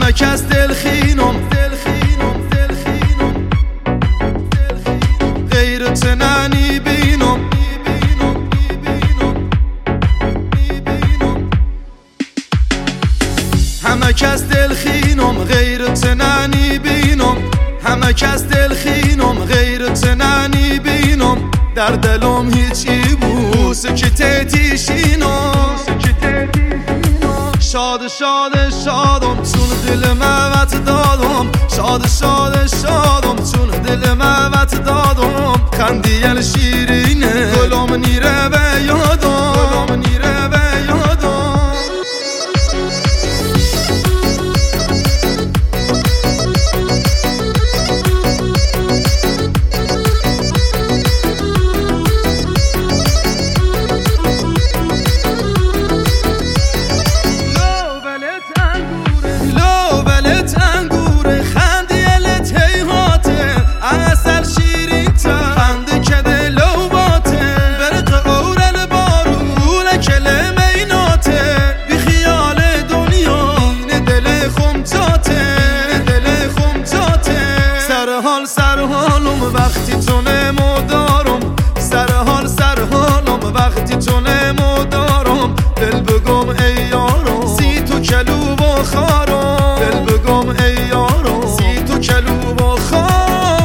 همه کس دلخینم غیرت ننی بینم همه کس دلخینم غیرت ننی بینم همه کس دلخینم غیرت ننی بینم در دلم هیچی بود سکته شینم شاد شادم چون دل موت دادم شاد شادم چون دل موت دادم خندیل شیرینه گلم نیره به یادم وقتی تو نمو دارم سر حالم وقتی تو نمو دارم دل بگم ای یارم سی تو کلو و خارم دل بگم ای یارم سی تو کلو و خارم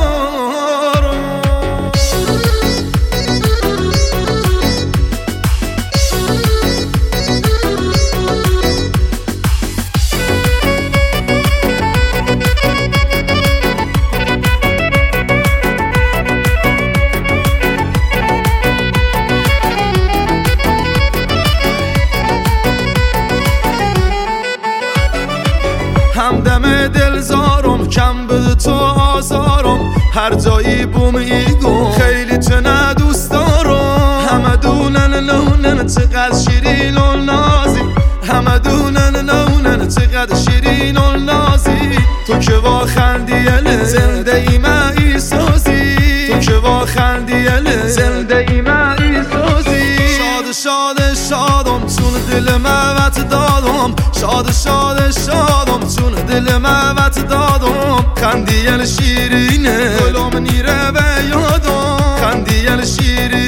همدم دلزارم کم بده تو آزارم هر جایی بوم ایگو خیلی چه دوست دارم همه دونن چقدر شیرین و نازی همه دونن چقدر شیرین و نازی تو که با خندیله زنده ای من ایسازی تو که با خندیله زنده ای من ایسازی شادم چون دل موت دادم شادم چون دل موت دادم خندیل شیرینه گلم نیره به یادم خندیل شیرینه